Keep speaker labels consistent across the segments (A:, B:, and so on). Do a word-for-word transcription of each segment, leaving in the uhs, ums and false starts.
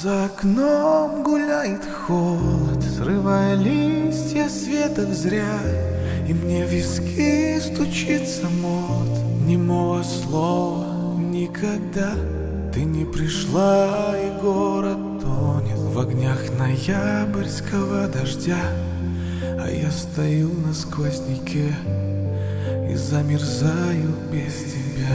A: за окном гуляет холод, срывая листья с веток зря. И мне в виски стучится мод немого слова никогда. Ты не пришла, и город тонет в огнях ноябрьского дождя. А я стою на сквозняке и замерзаю без тебя.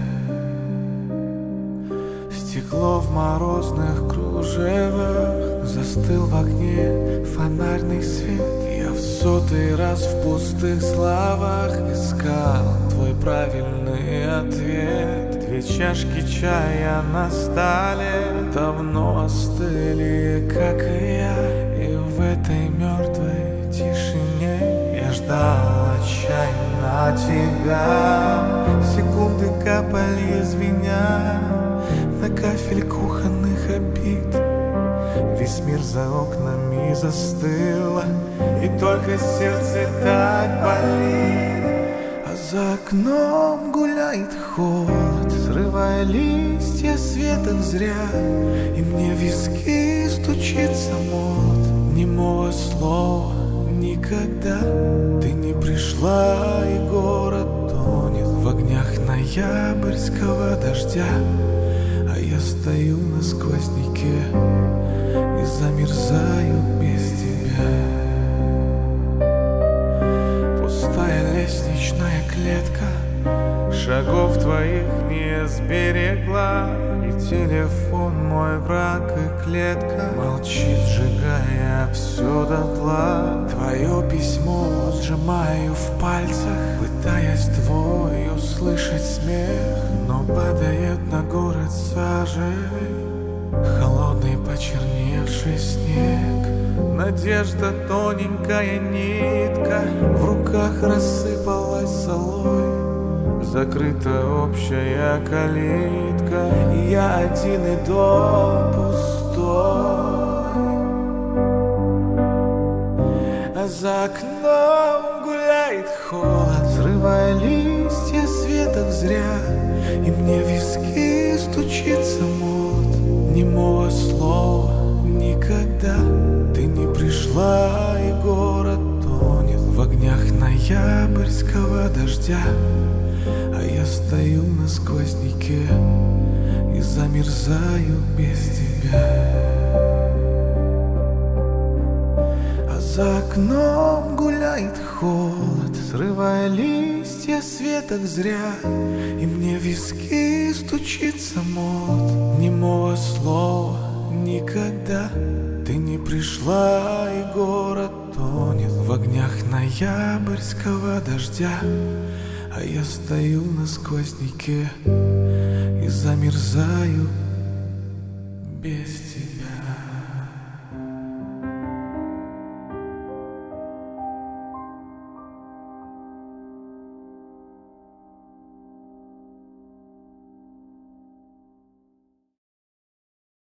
A: Стекло в морозных кружевах, застыл в окне фонарный свет. Я в сотый раз в пустых словах искал твой правильный ответ. Две чашки чая на столе давно остыли, как и я. И в этой мертвой тишине я ждал отчаянно тебя. Секунды капали, звеня на кафель кухонных обид. Весь мир за окнами застыл, и только сердце так болит. А за окном гуляет холод, срывая листья с веток зря. И мне в виски стучится мод немого слова никогда. Ты не пришла, и город тонет в огнях ноябрьского дождя. А я стою на сквозняке и замерзаю без тебя. Пустая лестничная клетка, шагов твоих не сберегла. И телефон мой враг, и клетка молчит, сжигая все дотла. Твое письмо сжимаю в пальцах, пытаясь твой услышать смех. Но падает на город сажей холодный почерневший снег. Надежда тоненькая нитка в руках рассыпалась золой. Закрыта общая калитка, и я один, и дом пустой. А за окном гуляет холод, срывая листья с веток зря. И мне в виски стучится мод немого слова никогда. Ты не пришла, и город тонет в огнях ноябрьского дождя. А я стою на сквозняке и замерзаю без тебя. А за окном гуляет холод, срывая листья с веток зря. И мне в виски стучится мод немого слова никогда. Ты не пришла, и город тонет в огнях ноябрьского дождя. А я стою на сквозняке и замерзаю без тебя.